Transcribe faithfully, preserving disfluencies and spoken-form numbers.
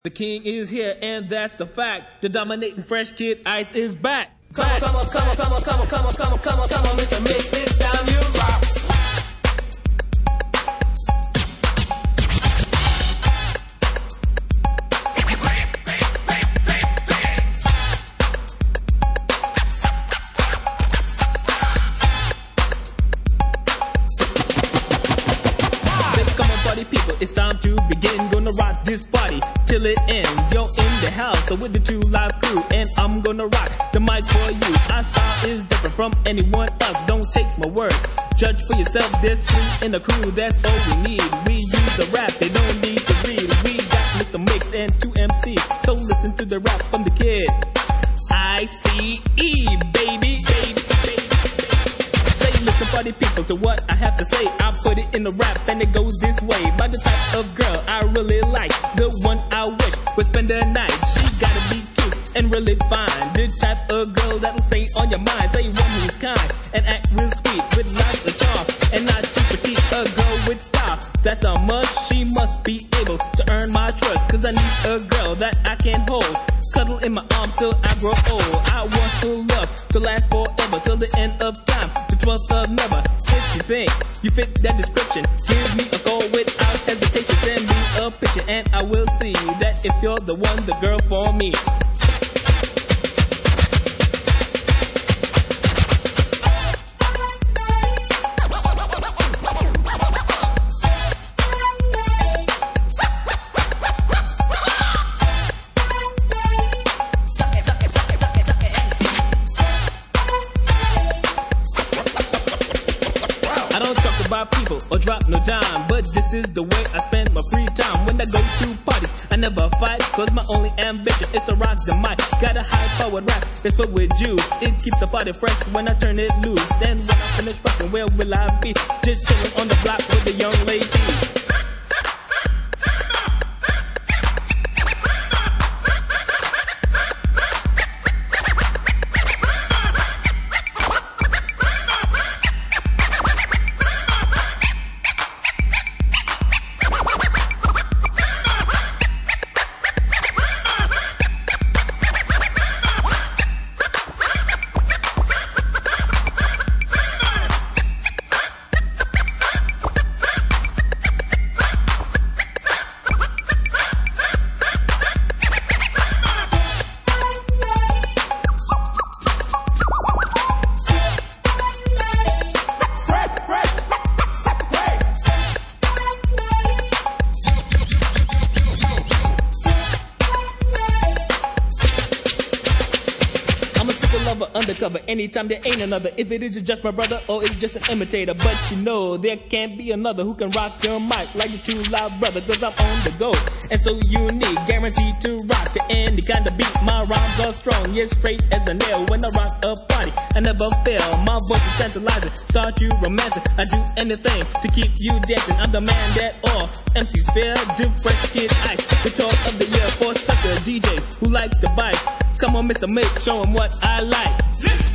The king is here, and that's a fact. The dominating fresh kid Ice is back. Come on, come on, come on, come on, come on, come on, come on, come on, come on, Mister Mix, this time you rock. People, it's time to begin. Gonna rock this party till it ends. Yo, in the house, so with the Two Live Crew, and I'm gonna rock the mic for you. Our style is different from anyone else. Don't take my word, judge for yourself. There's three in the crew, that's all we need. We use the rap, they don't need to read. We got Mister Mix and two M Cs, so listen to the rap from the kid. I C E, baby, baby, baby. Listen, party people, to what I have to say. I put it in the rap and it goes this way. By the type of girl I really like, the one I wish would spend the night. She gotta be cute and really fine, the type of girl that'll stay on your mind. Say one who's kind and act real sweet with lots of charm, and not too petite, a girl with style. That's a must. She must be able to earn my trust, cause I need a girl that I can hold, cuddle in my arms till I grow old. I want to love to last forever, till the end of time, the twelfth of never. If you think you fit that description, give me a call without hesitation. Send me a picture and I will see that if you're the one, the girl for me. People or drop no dime, but this is the way I spend my free time. When I go to parties, I never fight, cause my only ambition is to rock the mic. Got a high powered rap that's filled with juice. It keeps the party fresh when I turn it loose. And when I finish rocking, where will I be? Just chilling on the block with the young ladies. Undercover, anytime there ain't another. If it is just my brother or it's just an imitator, but you know there can't be another who can rock your mic like the Two Live Brother, cause I'm on the go and so unique, guaranteed to rock to any kind of beat. My rhymes are strong, yes, straight as a nail. When I rock a party, I never fail. My voice is tantalizing, start you romancing. I do anything to keep you dancing. I'm the man that all M Cs fear. Do Fresh Kid Ice, the talk of the year for sucker D Js who like to bite. Come on, Mister Mix, show 'em what I like. Let's